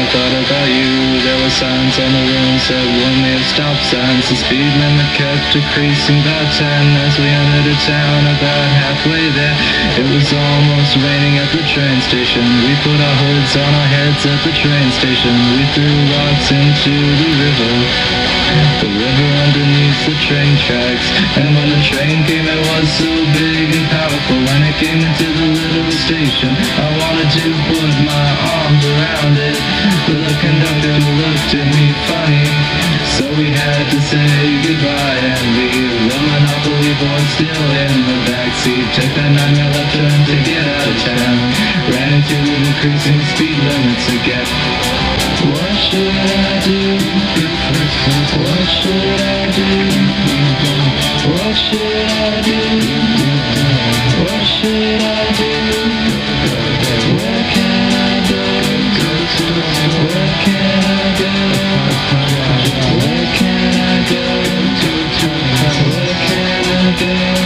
thought about you. There were signs on the room, said warn me of stop signs. The speed limit kept decreasing by 10 as we entered a town about halfway there. It was almost raining at the train station. We put our hoods on our heads at the train station. We threw rocks into the river underneath the train tracks. And when the train came, it was so big and powerful. When it came into the little station, I wanted to put my arms around it, but the conductor looked at me funny. So we had to say goodbye and leave. The Monopoly board still in the backseat. Took that 9-mile left turn to get out of town. Ran into the decreasing speed limits again. What should I do? What should I do? What should I do? What should I do? Where can I go? Where can I go? Where can I go? Where can I go?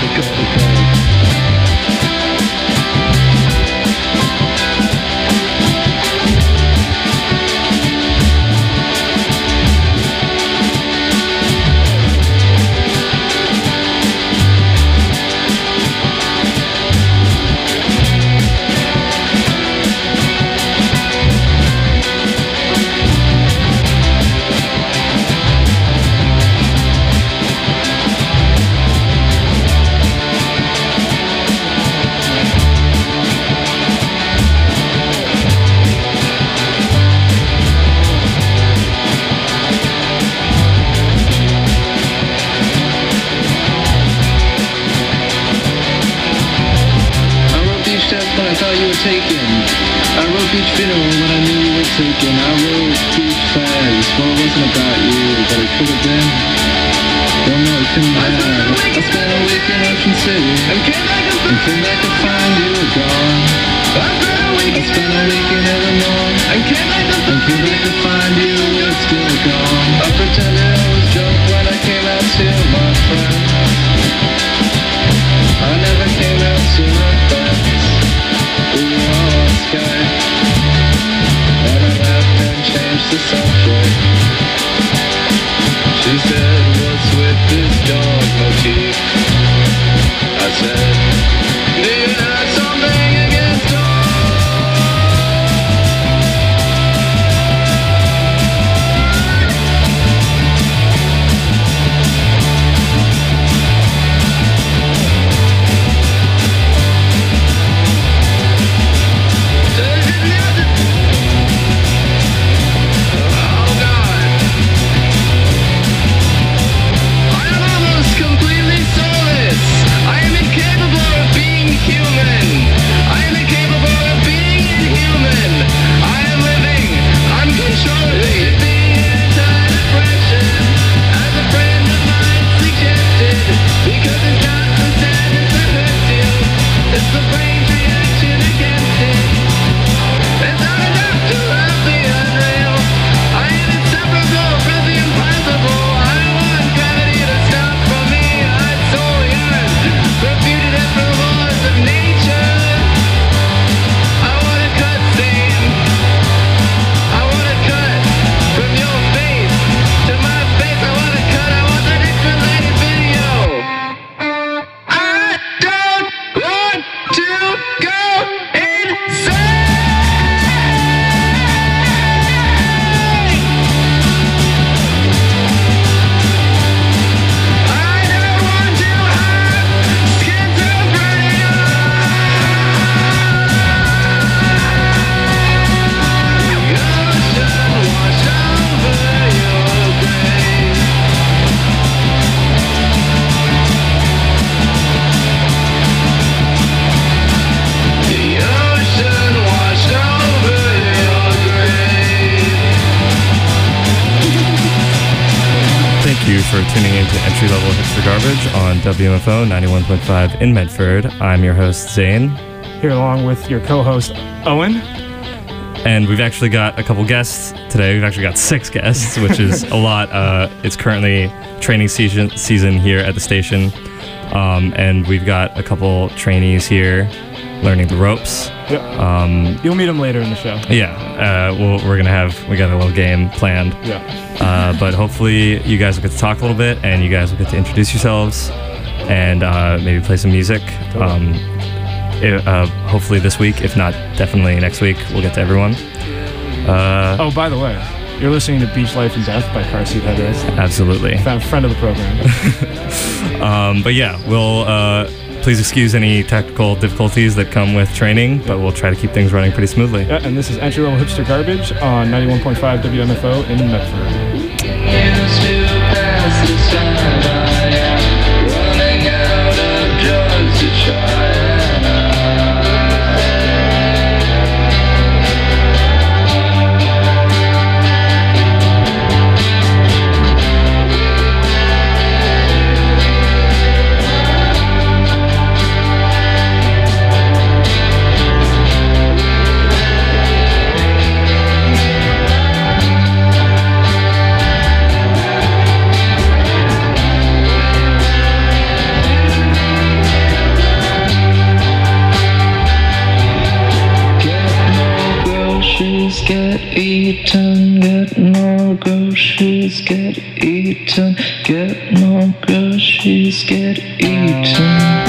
For tuning into Entry Level Hipster Garbage on WMFO 91.5 in Medford. I'm your host, Zane. Here along with your co-host, Owen. And we've actually got a couple guests today. We've actually got 6 guests, which is a lot. It's currently training season here at the station. And we've got a couple trainees here learning the ropes. Yep. You'll meet him later in the show. Yeah, we got a little game planned. Yeah. But hopefully you guys will get to talk a little bit, and you guys will get to introduce yourselves, and maybe play some music. Totally. Hopefully this week, if not definitely next week, we'll get to everyone. Oh, by the way, you're listening to Beach Life and Death by Car Seat Headrest. Absolutely. Friend of the program. But yeah, we'll please excuse any technical difficulties that come with training, but we'll try to keep things running pretty smoothly. Yeah, and this is Entry Level Hipster Garbage on 91.5 WMFO in Medford. Used to pass the time I am running out of drugs to try. Get eaten, get more groceries, get eaten, get more groceries, get eaten.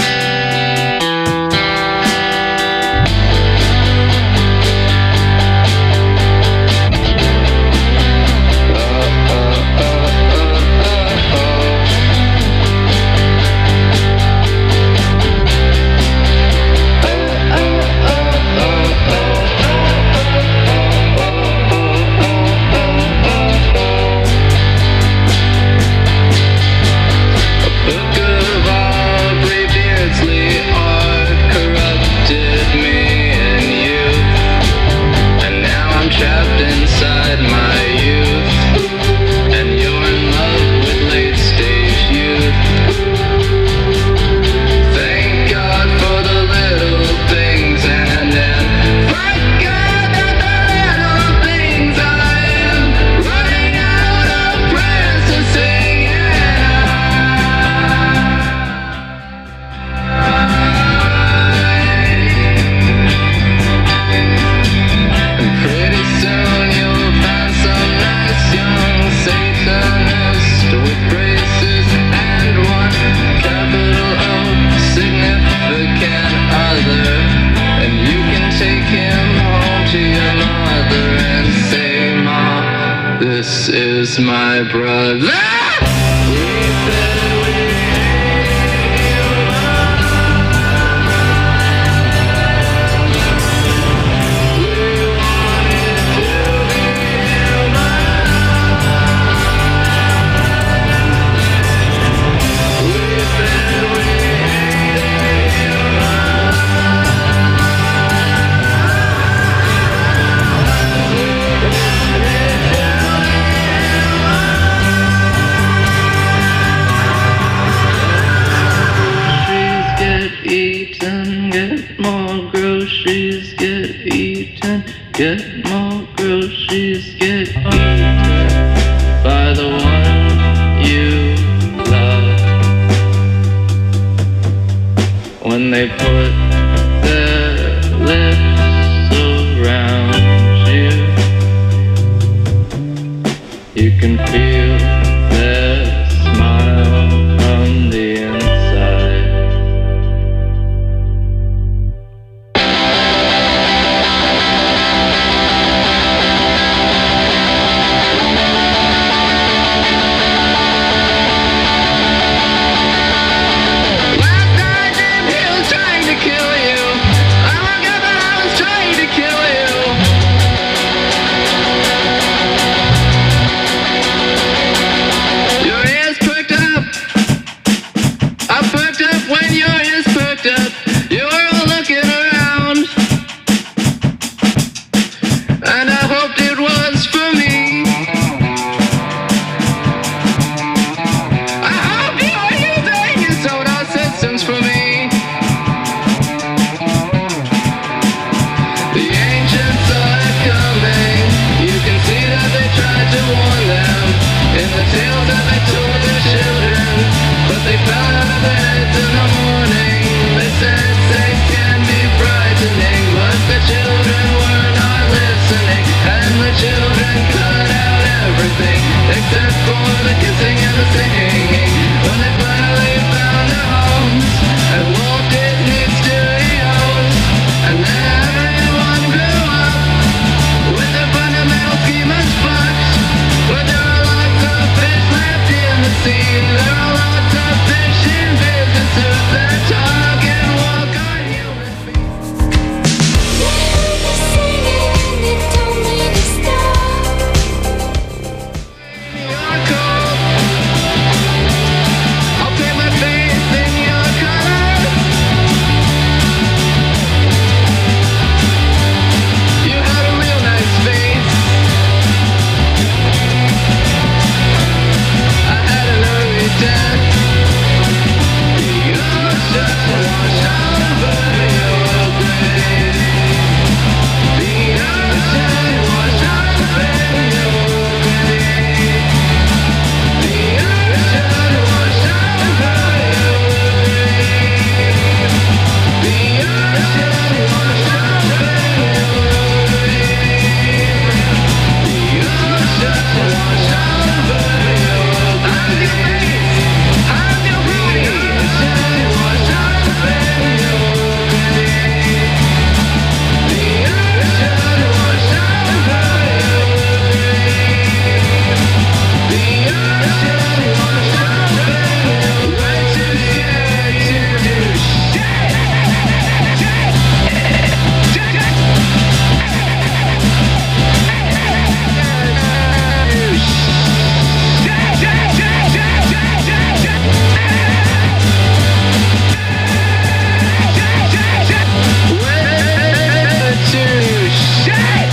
This is my brother. Get more groceries, get eaten by the one you love. When they put their lips around you, you can feel their smile from the inside. except for the kissing and the singing. When they finally found their homes at Walt Disney Studios, and then everyone grew up with their fundamental schemas fucked. But there are lots of fish left in the sea. There are lots of fish in business suits that talk and walk on human feet. You're cold. I'll paint my face in your color. You had a real nice face. I had an early death. The ocean washed over your grave. The ocean washed over your grave. The ocean washed over your grave. The ocean washed over your grave. The ocean washed over your grave. How's your booty? The ocean washed over your grave. The ocean washed over your grave. The ocean washed over your grave. We're too scared to do shit. We're too shit.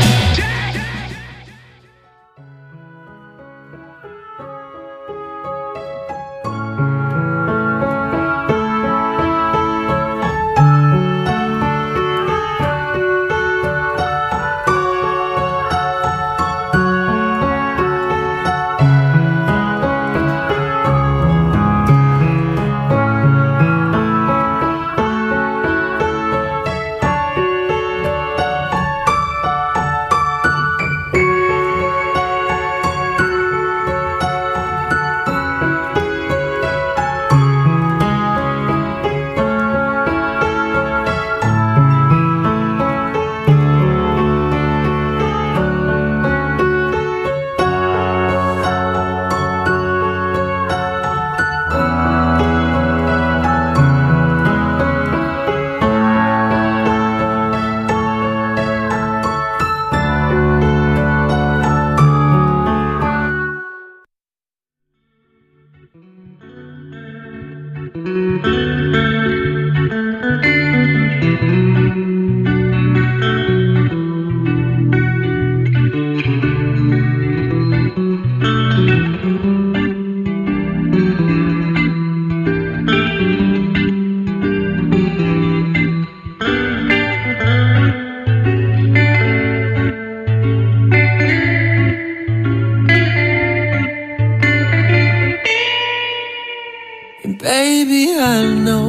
And baby, I know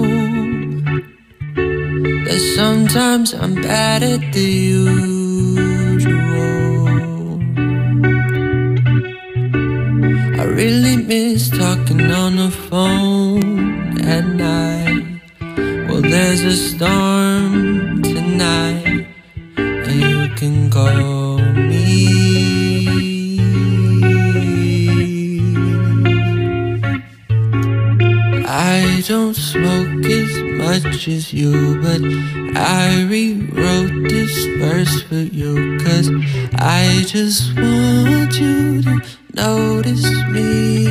that sometimes I'm bad at the usual. I really miss talking on the phone at night. Well, there's a storm tonight, and you can call me. I don't smoke as much as you, but I rewrote this verse for you, 'cause I just want you to notice me.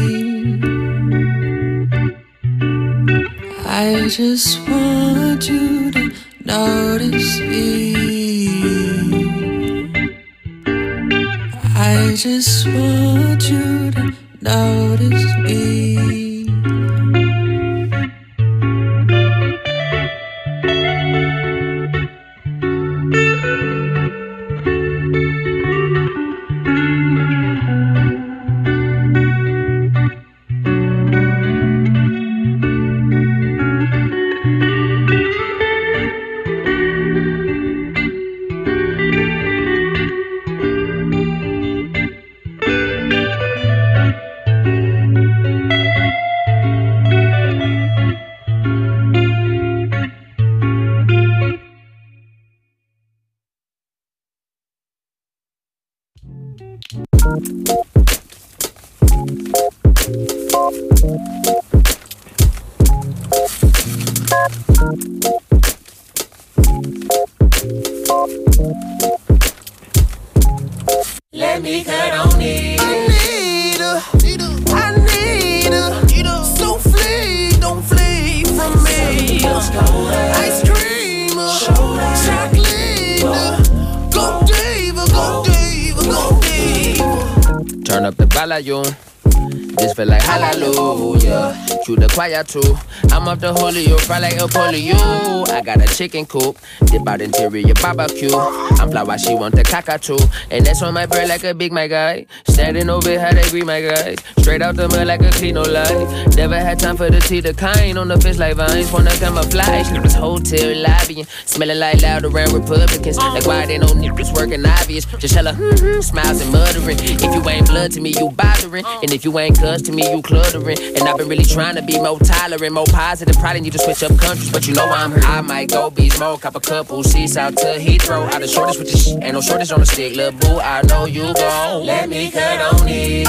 I just want you to notice me. I just want you to notice me. Let me cut on it. I need a souffle, don't flee from me. Ice cream, chocolate, go diva, go diva, go diva. Turn up the volume. This feel like hallelujah. Cue the choir too. I'm off the Julio, fry like a polio. I got a chicken coop, dip out interior barbecue. I'm fly while she want the cockatoo. And that's on my bread like a big my guy. Standing over how they greet my guys. Straight out the mud like a Kino light. Never had time for the tea, the kind. On the fence like vines, wanna camouflage. This hotel lobbying, smelling like loud around Republicans. Like why they no niggas working obvious. Just hella smiles and muttering. If you ain't blood to me, you bothering. And if you ain't cuz to me, you cluttering. And I've been really trying to be more tolerant, more positive. Probably need to switch up countries, but you know I'm here. I might go be smoke, cop a couple seats out to Heathrow. Out the shortest with the shit, ain't no shortage on the stick. Lil' boo, I know you gon' let me cut on it.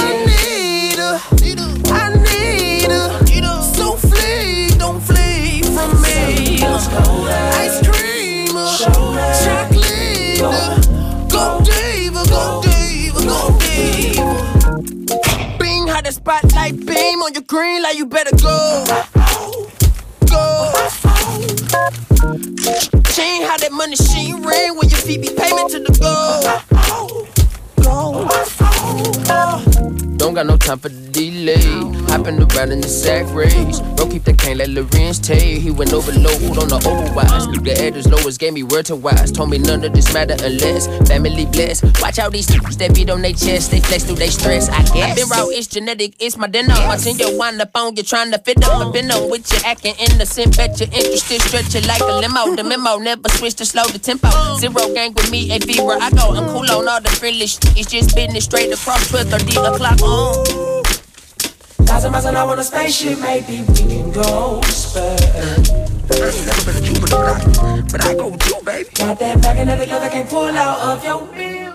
I need a souffle, don't flee from me. Ice cream, chocolate, go diva, go diva, go diva. Bing, how the spotlight beam on your green light, you better go. Go. Chain, how that money she ring when your feet be payment to the go. Go. Don't got no time for the delay. Hopping around in the sack race. Bro, keep the cane like Lorenz Tay. He went overload on the overwise. The editors lowest gave me word to wise. Told me none of this matter unless family blessed. Watch out these niggas that beat on their chest. They flex through they stress, I guess. I been raw, it's genetic, it's my dinner. Watching you wind up on you trying to fit up. I've been on with you acting innocent. Bet you're interested, stretch it like a limo. The memo never switch to slow the tempo. Zero gang with me, a fever. I go, I'm cool on all the frillish. It's just business straight across 12:30 o'clock on. 1,000 miles an hour on a spaceship, maybe we can go spur. I ain't never been a Cuban, but I go with you, baby. Got that back and the other can't pull out of your meal.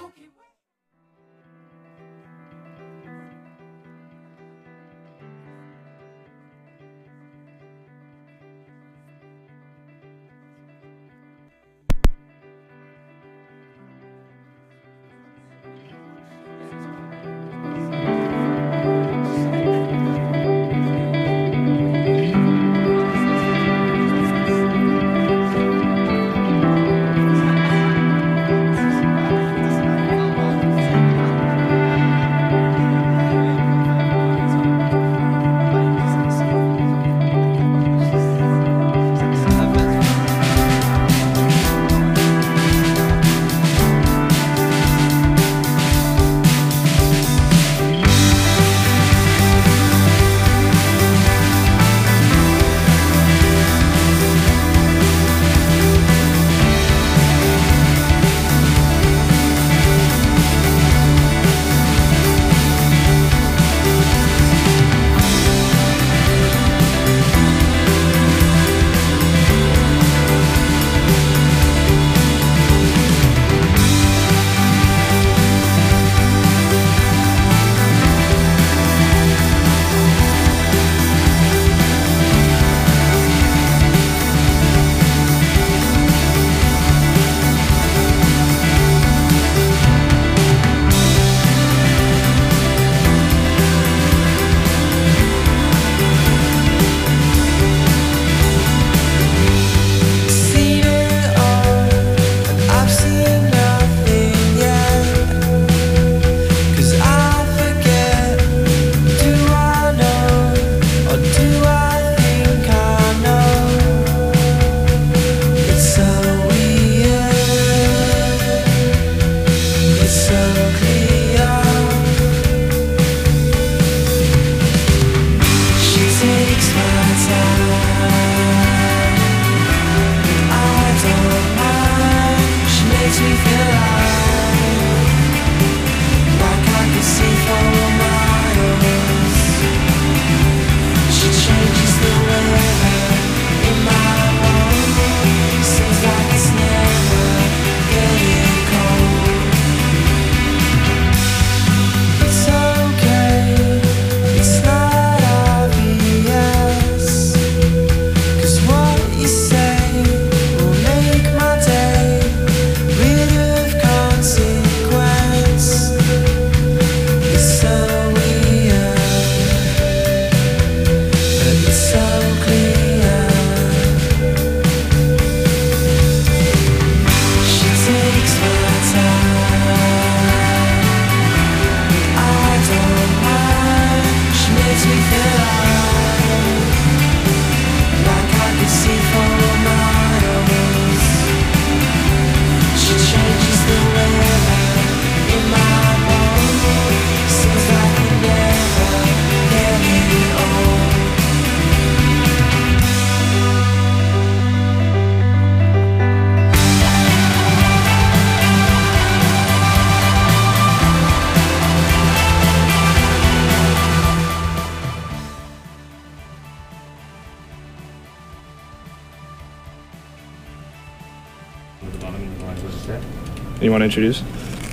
You want to introduce?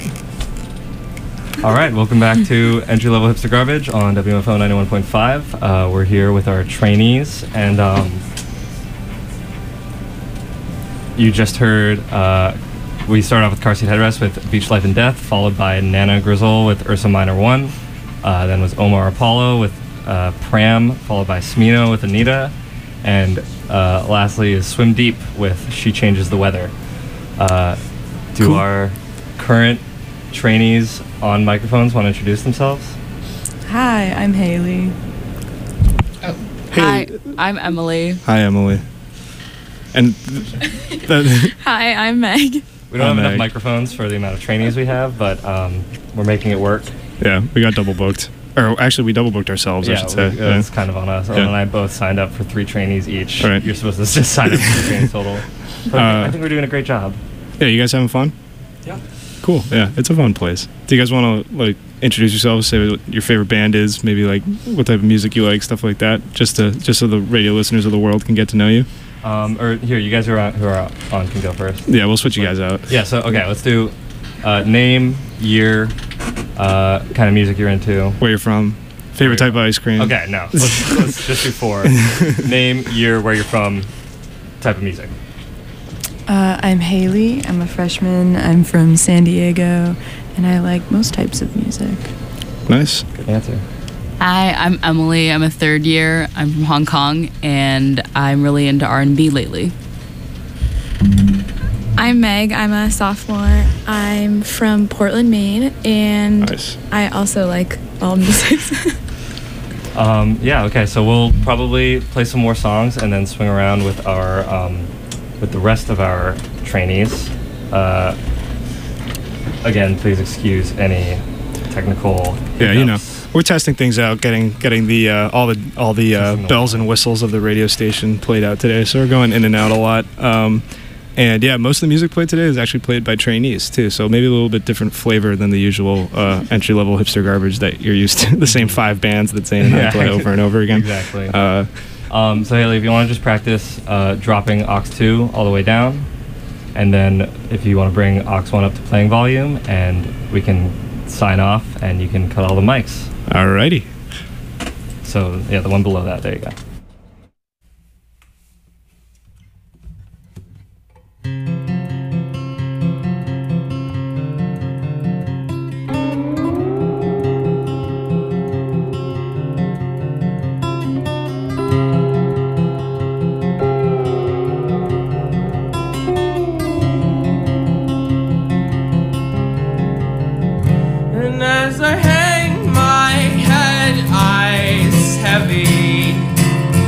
All right, welcome back to Entry Level Hipster Garbage on WMFO 91.5. We're here with our trainees, and you just heard, we started off with Car Seat Headrest with Beach Life and Death, followed by Nana Grizzle with Ursa Minor 1, then was Omar Apollo with Pram, followed by Smino with Anita, and lastly is Swim Deep with She Changes the Weather. Do Cool. our current trainees on microphones want to introduce themselves? Hi, I'm Haley. Hi, I'm Emily. Hi, Emily. And Hi, I'm Meg. We don't have enough Meg. microphones for the amount of trainees we have, but we're making it work. yeah, we got double booked. Or actually, we double booked ourselves, I should say. It's kind of on us. Ellen and I both signed up for 3 trainees each. All right. You're supposed to just sign up for 3 trainees total. But I think we're doing a great job. Yeah, you guys having fun? Yeah. Cool. Yeah, it's a fun place. Do you guys want to like introduce yourselves? Say what your favorite band is, maybe like what type of music you like, stuff like that. Just so the radio listeners of the world can get to know you. Or here, you guys who are on can go first. Yeah, we'll switch you guys out. Yeah. So okay, let's do name, year, kind of music you're into. Where you're from? Favorite type of ice cream? Okay, no. Let's just do 4. Name, year, where you're from, type of music. I'm Haley. I'm a freshman. I'm from San Diego, and I like most types of music. Nice. Good answer. Hi, I'm Emily. I'm a 3rd year. I'm from Hong Kong, and I'm really into R&B lately. I'm Meg. I'm a sophomore. I'm from Portland, Maine, and Nice. I also like all music. Yeah. Okay. So we'll probably play some more songs and then swing around with our with the rest of our trainees. Again, please excuse any technical Yeah, you know, hiccups. we're testing things out, getting the all the bells and whistles of the radio station played out today. So we're going in and out a lot. And yeah, most of the music played today is actually played by trainees too. So maybe a little bit different flavor than the usual entry level hipster garbage that you're used to. The same 5 bands that Zane and I play over and over again. Exactly. So Haley, if you want to just practice dropping aux 2 all the way down, and then if you want to bring aux 1 up to playing volume, and we can sign off, and you can cut all the mics. Alrighty. So yeah, the one below that. There you go. And as I hang my head, eyes heavy,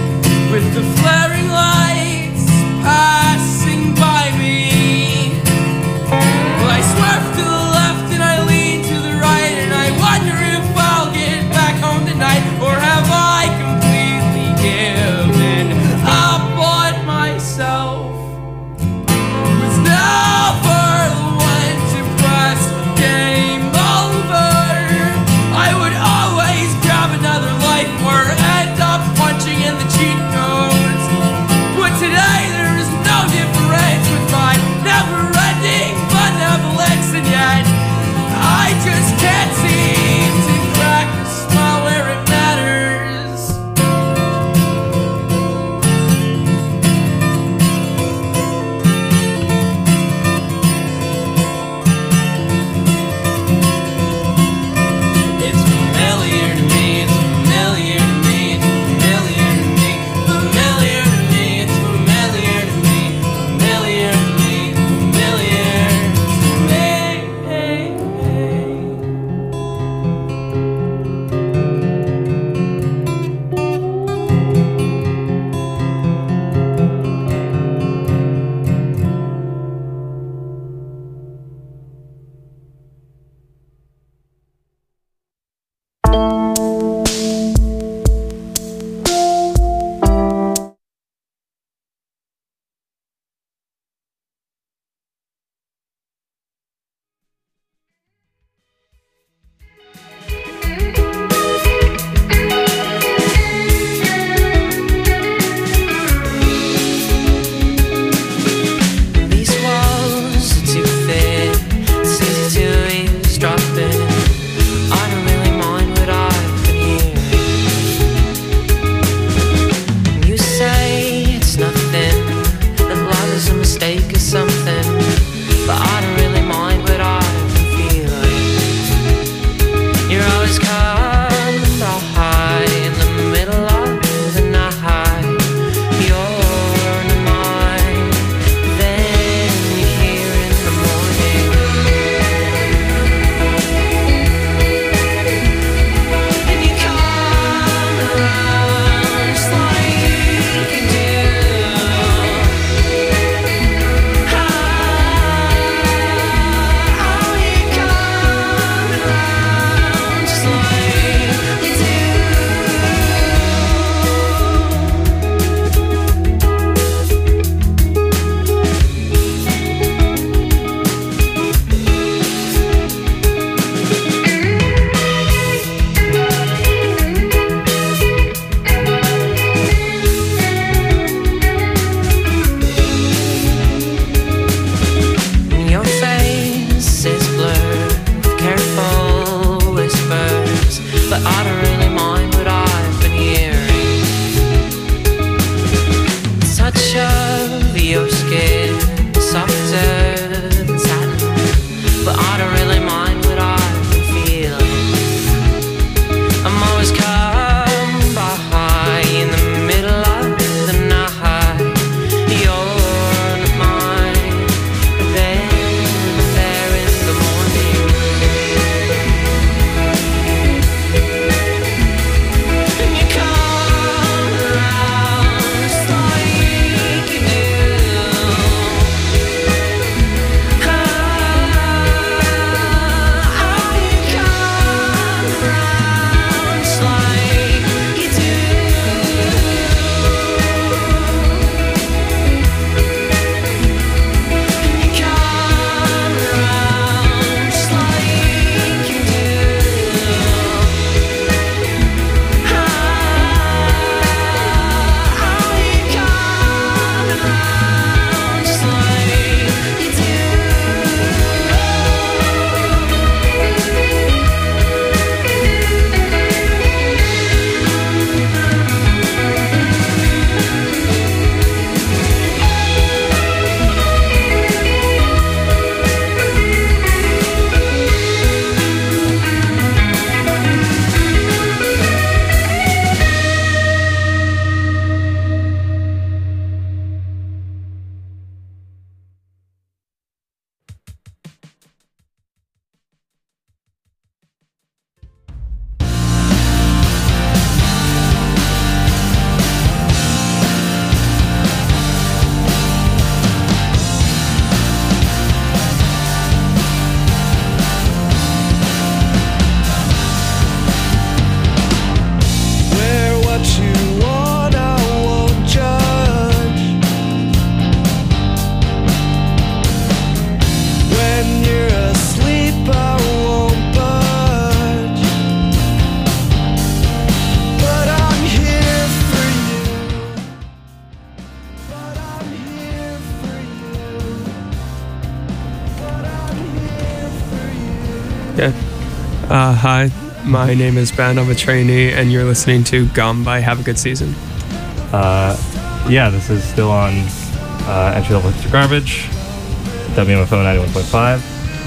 Hi, my name is Ben. I'm a trainee, and you're listening to Gum by Have a Good Season. Yeah, this is still on Entry Level Hipster Garbage, WMFO 91.5.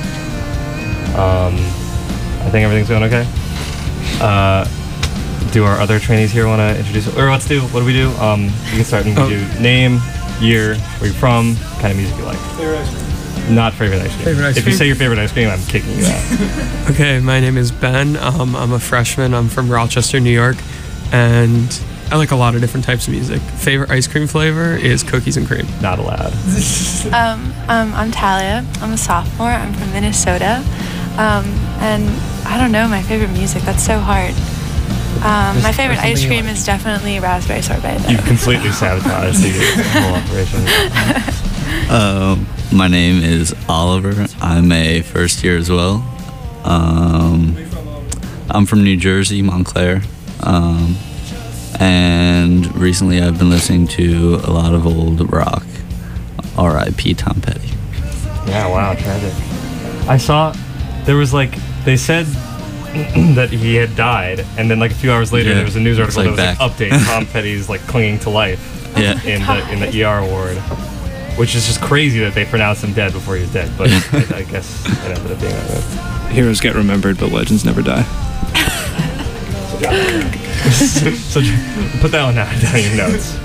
I think everything's going okay. Do our other trainees here want to introduce, or what do we do? You can start and do name, year, where you're from, kind of music you like. Favorite ice cream. Not favorite ice cream. Favorite ice If you cream? say your favorite ice cream, I'm kicking you out. Okay, my name is Ben. I'm a freshman. I'm from Rochester, New York, and I like a lot of different types of music. Favorite ice cream flavor is cookies and cream. Not allowed. I'm Talia. I'm a sophomore. I'm from Minnesota. And I don't know my favorite music. That's so hard. My favorite ice cream is definitely raspberry sorbet. Though. You've completely sabotaged the whole operation. My name is Oliver. I'm a first year as well. I'm from New Jersey, Montclair. And recently I've been listening to a lot of old rock. R.I.P. Tom Petty. Yeah, wow, tragic. I saw there was they said that he had died, and then a few hours later there was a news article that was update Tom Petty's clinging to life in the ER ward, which is just crazy that they pronounced him dead before he was dead, but I guess it ended up being that way. Heroes get remembered, but legends never die. So put that one down in your notes.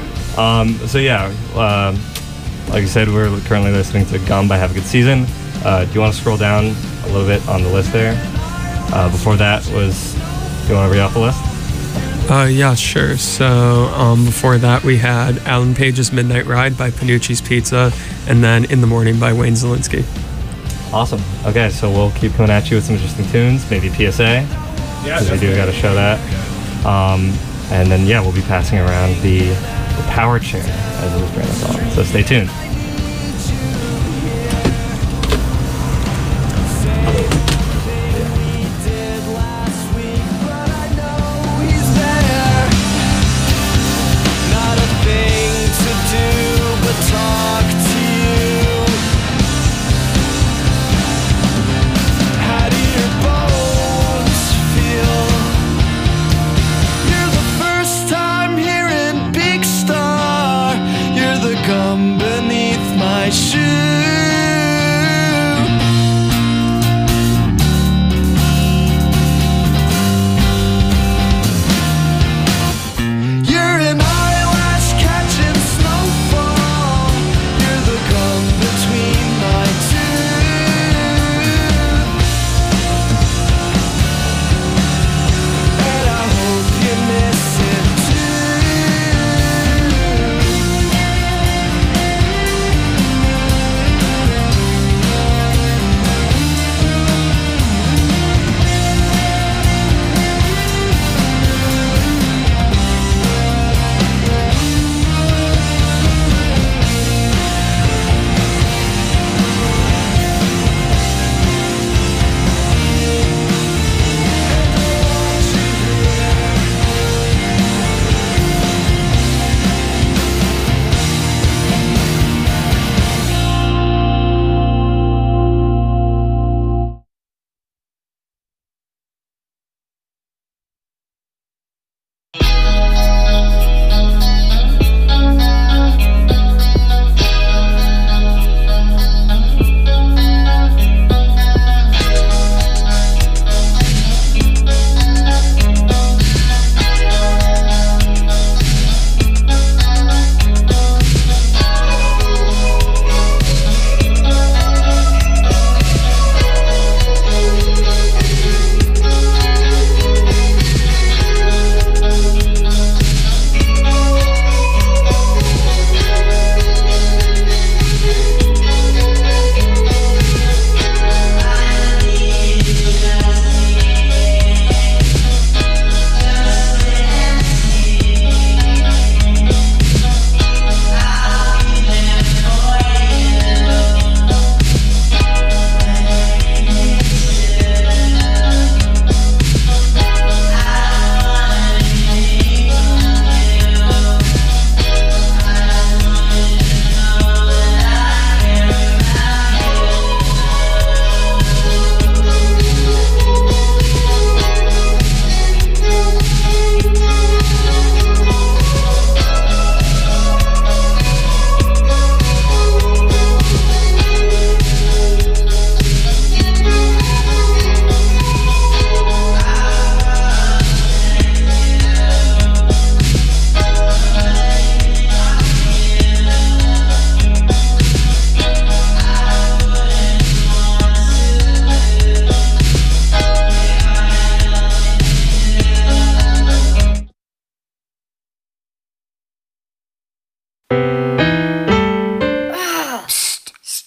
Like I said, we're currently listening to Gum by Have a Good Season. Do you want to scroll down a little bit on the list there? Before that was, do you want to read off the list? Yeah, sure. So before that we had Alan Page's Midnight Ride by Panucci's Pizza, and then In the Morning by Wayne Zielinski. Awesome. Okay, so we'll keep coming at you with some interesting tunes, maybe PSA, because we do got to show that. And then, we'll be passing around the power chair as it was during the song. So stay tuned. Company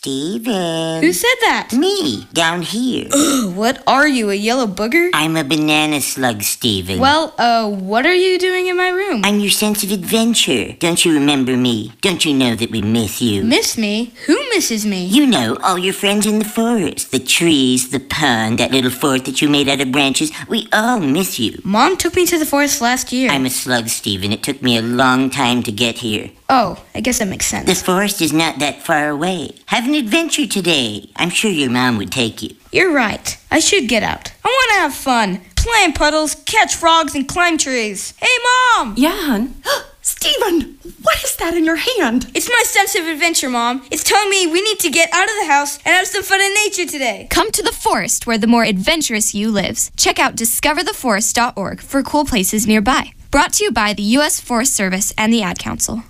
Steven. Who said that? Me, down here. Ugh, what are you, a yellow booger? I'm a banana slug, Steven. Well, what are you doing in my room? I'm your sense of adventure. Don't you remember me? Don't you know that we miss you? Miss me? Who misses me? You know, all your friends in the forest. The trees, the pond, that little fort that you made out of branches. We all miss you. Mom took me to the forest last year. I'm a slug, Steven. It took me a long time to get here. Oh, I guess that makes sense. The forest is not that far away. Have an adventure today. I'm sure your mom would take you. You're right. I should get out. I want to have fun. Play in puddles, catch frogs, and climb trees. Hey, Mom! Yeah, hon? Steven, what is that in your hand? It's my sense of adventure, Mom. It's telling me we need to get out of the house and have some fun in nature today. Come to the forest where the more adventurous you lives. Check out discovertheforest.org for cool places nearby. Brought to you by the U.S. Forest Service and the Ad Council.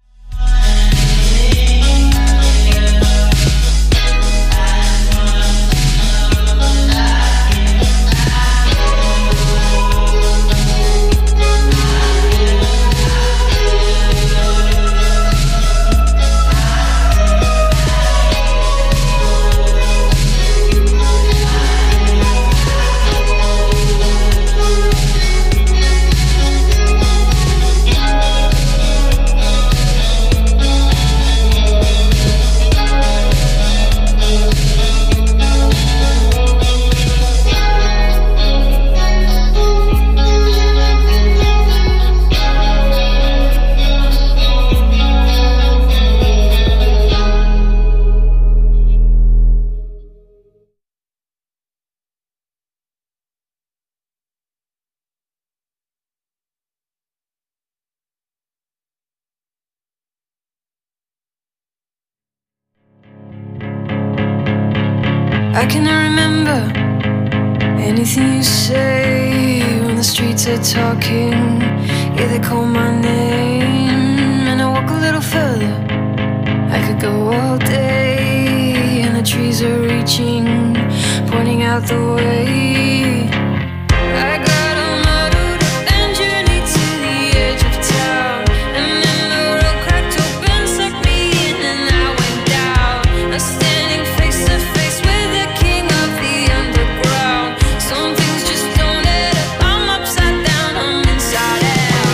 I cannot remember anything you say when the streets are talking. Yeah, they call my name and I walk a little further. I could go all day and the trees are reaching, pointing out the way. I got a muddled up and journey to the edge of town, and then the road cracked open, sucked me in and I went down. I'm standing face to face with the king of the underground. Some things just don't add up. I'm upside down, I'm inside out.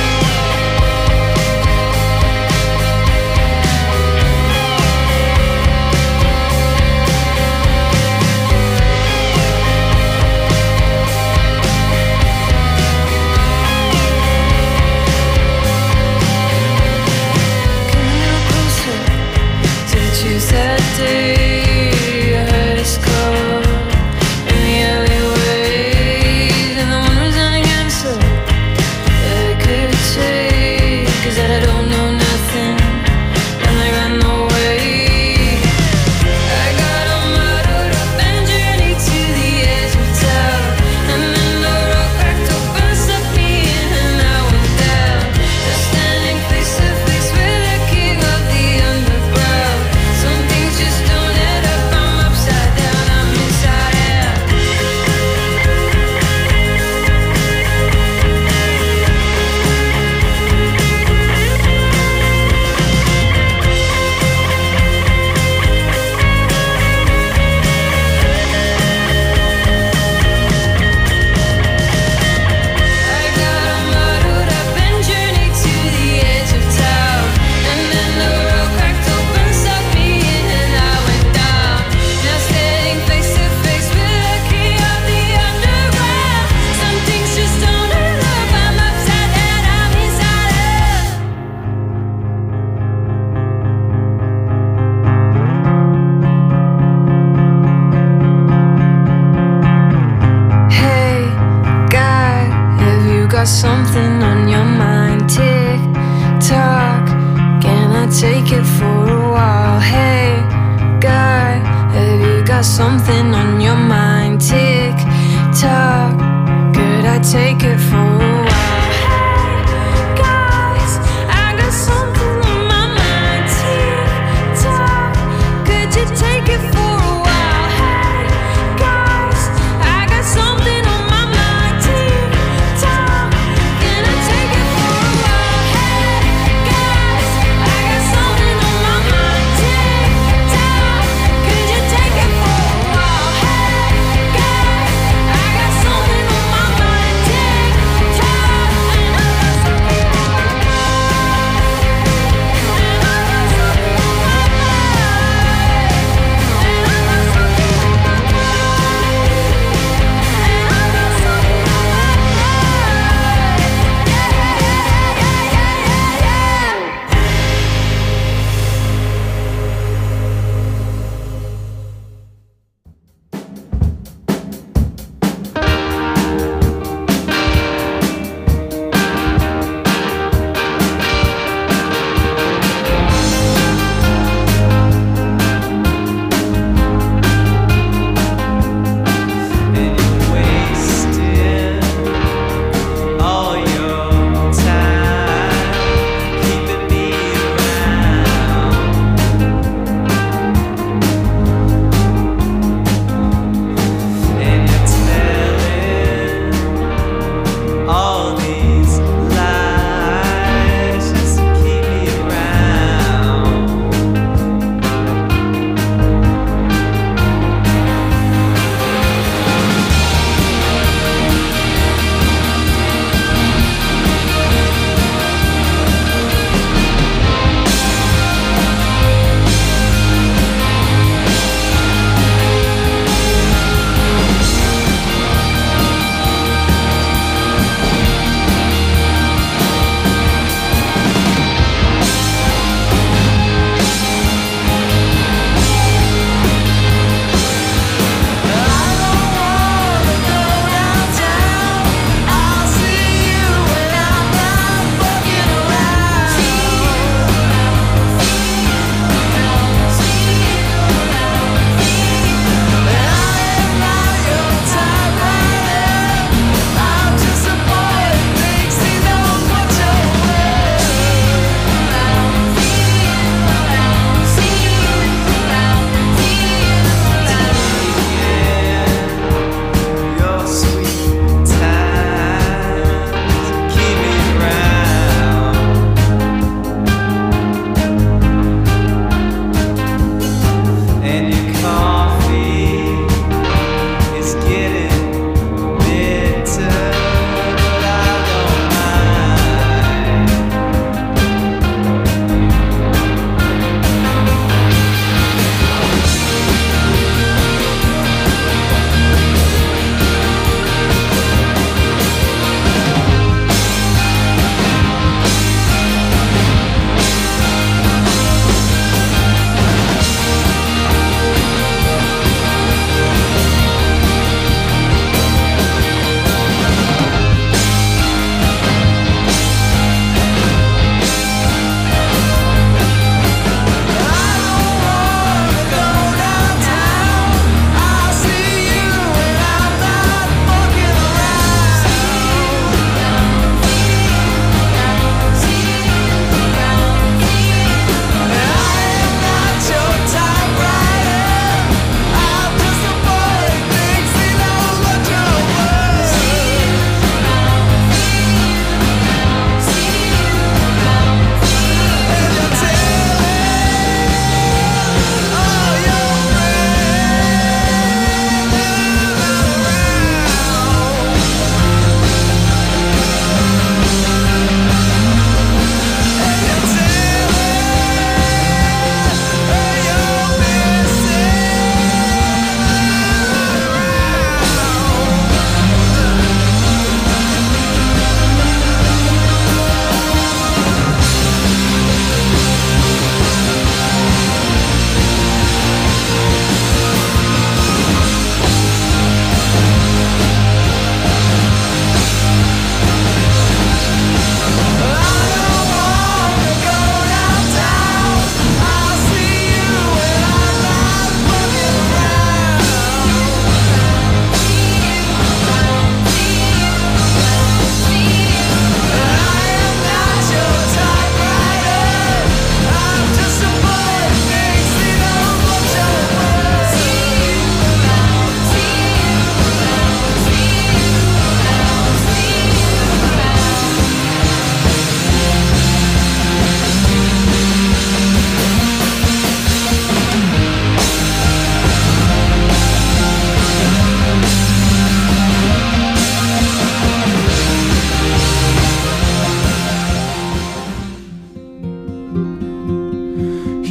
That day I heard his call in the alleyways, and the one resounding answer that I could take is that I don't know nothing, and I ran away. I got all muddled up and journeyed to the edge of town, and then the road cracked open, sucked me in and I went down. Just standing face to face with the king of the underground. Some things just don't add up. I'm upside down, I'm inside out. I got all muddled up and journeyed to the edge of town, and then the road cracked open, sucked me in and I went down. Now standing face to face with the king of the underground. Some things just don't add up. I'm upside down, I'm inside out. Hey, guy, have you got something on your mind? Tick tock, can I take it for a while? Hey, guy, have you got something on your mind? Tick tock, could I take it for a while? Hey, guys, I got something on my mind. Tick tock, could you take it for a while? Hey, guys, I got something on my mind. Tick tock, can I take it for a while? Hey, guys, I got something on my mind. Tick tock.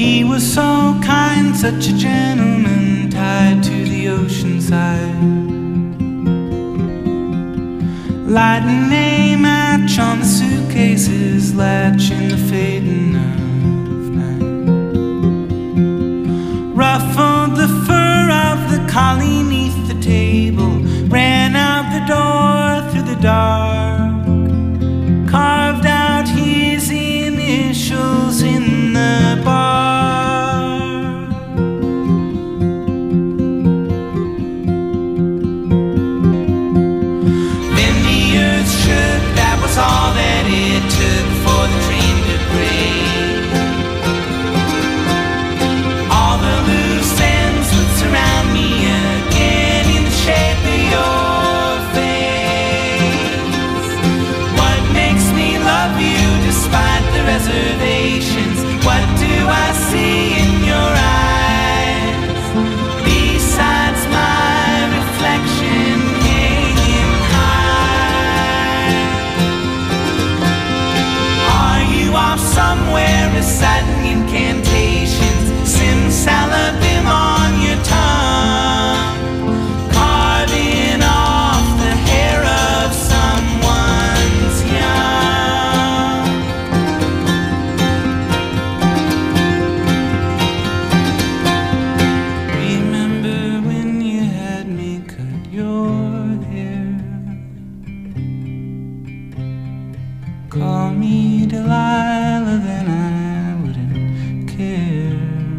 He was so kind, such a gentleman, tied to the ocean side. Lighting a match on the suitcases, latch in the fading of night. Ruffled the fur of the collie neath the table, ran out the door through the dark, carved out his initials in the bar. Then the earth shook, that was all that it took for the train to break. All the loose ends would surround me again in the shape of your face. What makes me love you despite the reservations? What do I see in your eyes besides my reflection hanging high? Are you off somewhere reciting incantations, simsalabim on your tongue, carving off the hair of someone's young? Remember when you had me cut your hair? Call me Delilah, then I wouldn't care.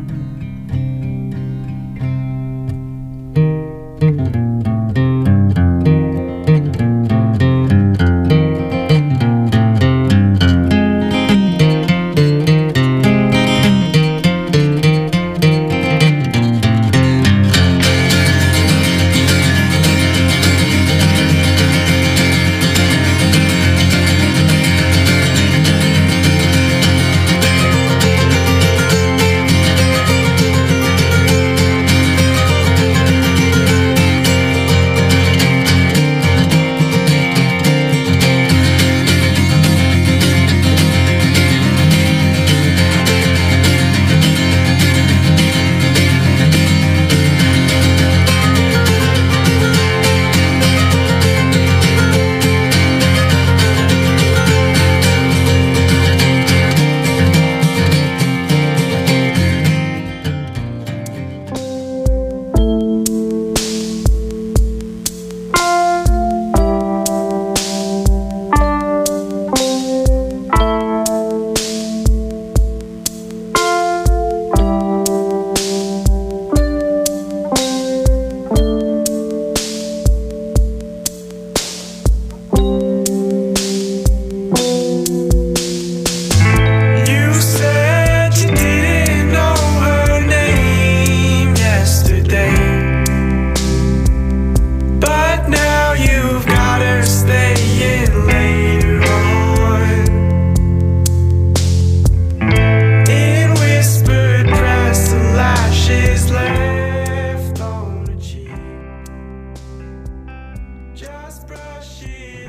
You said you didn't know her name yesterday, but now you've got her staying later on. In whispered press, the lashes left on her cheek. Just brush it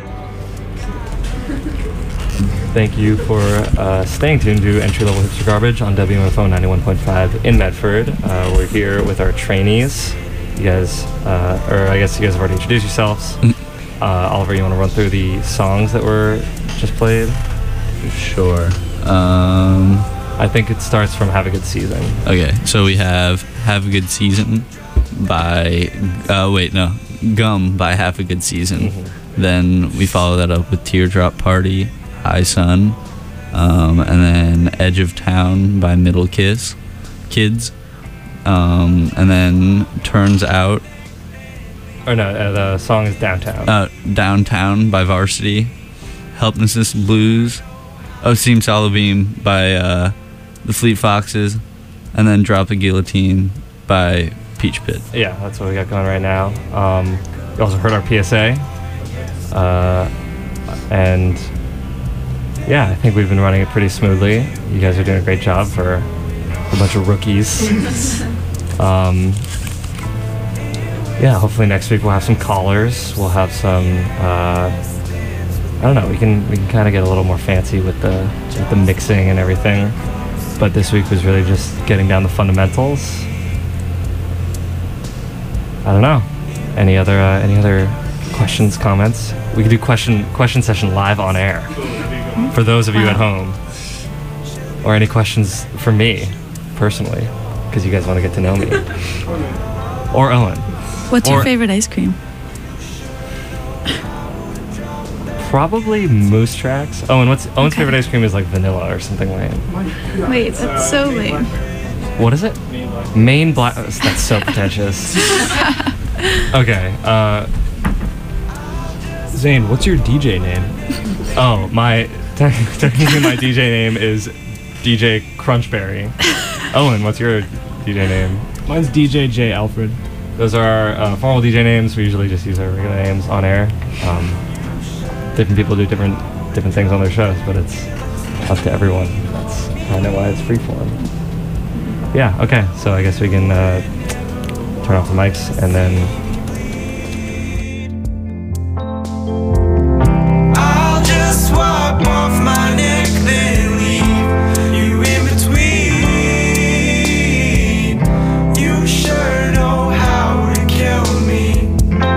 Thank you for staying tuned to Entry Level Hipster Garbage on WMFO 91.5 in Medford. We're here with our trainees. You guys, or I guess you guys have already introduced yourselves. Oliver, you want to run through the songs that were just played? Sure. I think it starts from Have a Good Season. Okay, so we have a Good Season by Gum by Have a Good Season. Then we follow that up with Teardrop Party, High Sun, and then Edge of Town by Middle Kids, and then Turns Out. Or no, the song is Downtown. Downtown by Varsity, Helplessness Blues, Osim Salabim by the Fleet Foxes, and then Drop a Guillotine by Peach Pit. Yeah, that's what we got going right now. You also heard our PSA. And yeah, I think we've been running it pretty smoothly. You guys are doing a great job for a bunch of rookies. Yeah, hopefully next week we'll have some callers. We'll have some, I don't know, we can kind of get a little more fancy with the mixing and everything. but this week was really just getting down the fundamentals. I don't know. Any other questions, comments? We could do question session live on air for those of you at home. Or any questions for me personally, because you guys want to get to know me. Or Owen. What's your favorite ice cream? Probably Moose Tracks. Owen's favorite ice cream is like vanilla or something lame. Wait, that's so lame. What is it? Maine Black. That's so pretentious. Okay. Zane, what's your DJ name? Oh, technically my DJ name is DJ Crunchberry. Owen, what's your DJ name? Mine's DJ J Alfred. Those are our formal DJ names. We usually just use our regular names on air. Different people do different things on their shows, but it's up to everyone. That's kind of why it's freeform. Yeah, okay, so I guess we can turn off the mics and then... I'll just wipe off my neck, then leave you in between. You sure know how to kill me.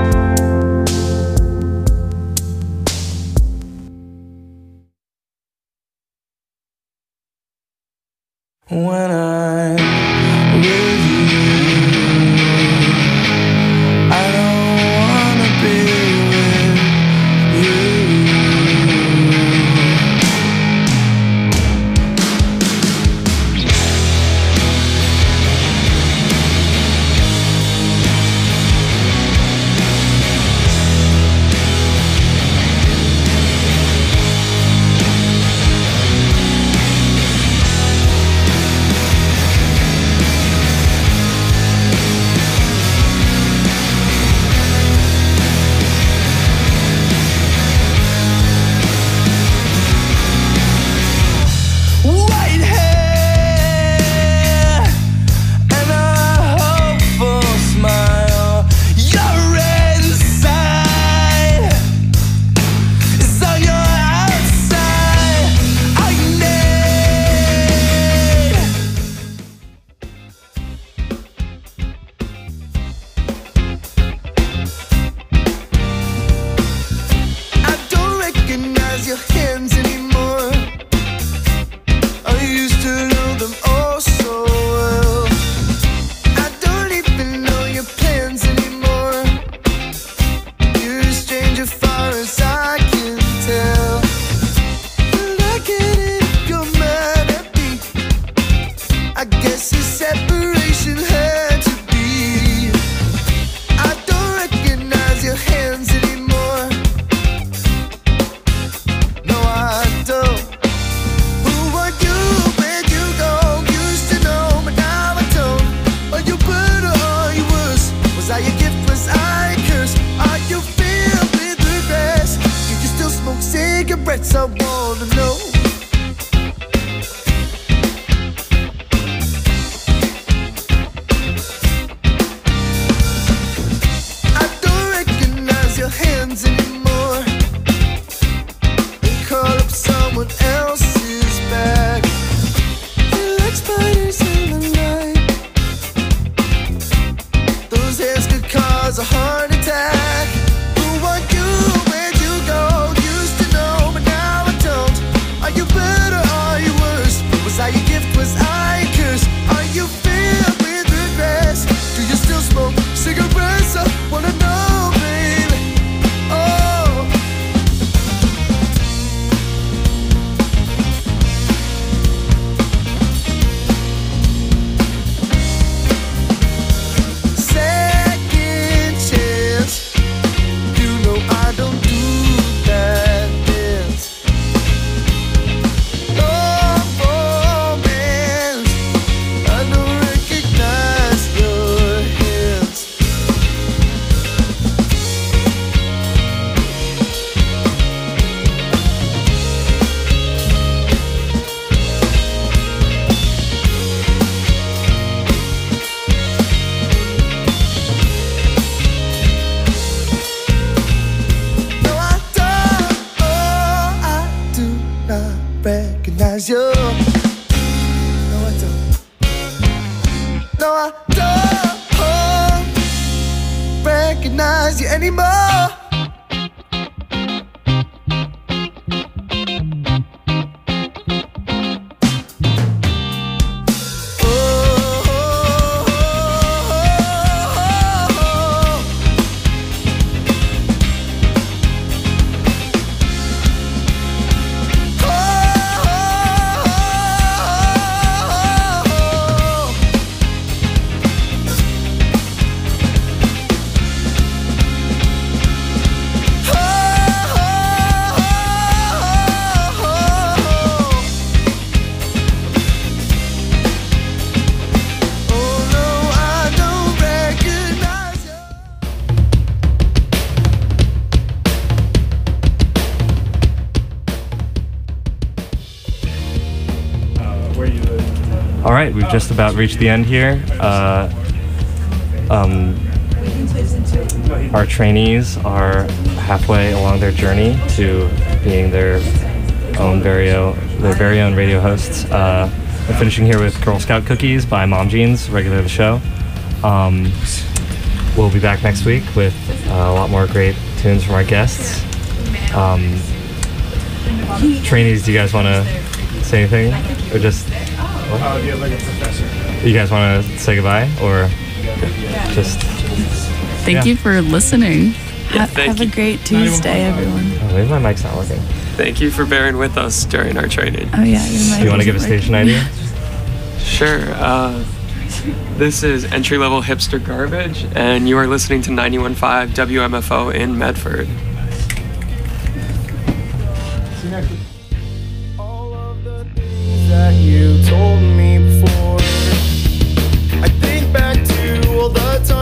When I'm with you, I don't wanna be with you. White hair and a hopeful smile. Your inside is on your outside. I don't recognize your hands anymore. I used to know them all so well. I don't even know your plans anymore. You're a stranger far as I can tell. But I get it if you're mad at me. I guess the separation had to be. I don't recognize your hands anymore. No, I don't. Who are you? Where'd you go? Used to know, but now I don't. Are you better or are you worse? Was I a gift? Was I a curse? Are you filled with regrets? Do you still smoke cigarettes? I wanna know. I don't recognize your hands anymore. They call up someone else's back. They're like spiders in the night. Those hands could cause a heart attack. Who are you? Where'd you go? Used to know, but now I don't. Are you better or are you worse? Was I a gift? Was I a curse? Are you filled with regrets? Do you still smoke cigarettes? I wanna know, baby. Oh. Second chance. You know I don't do that dance. No romance. I don't recognize your hands. No, I don't. Oh, I do not recognize you. I don't recognize you anymore. All right, we've just about reached the end here. Our trainees are halfway along their journey to being their very own radio hosts. We're finishing here with Girl Scout Cookies by Mom Jeans, regular of the show. We'll be back next week with a lot more great tunes from our guests. Trainees, do you guys want to say anything, or just? You guys want to say goodbye, or just? Thank you for listening. Have a great Tuesday, everyone. Oh, maybe my mic's not working. Thank you for bearing with us during our training. Oh yeah, your mic. Do you want to give a station idea? Sure. This is entry-level hipster garbage, and you are listening to 91.5 WMFO in Medford. That you told me before. I think back to all the times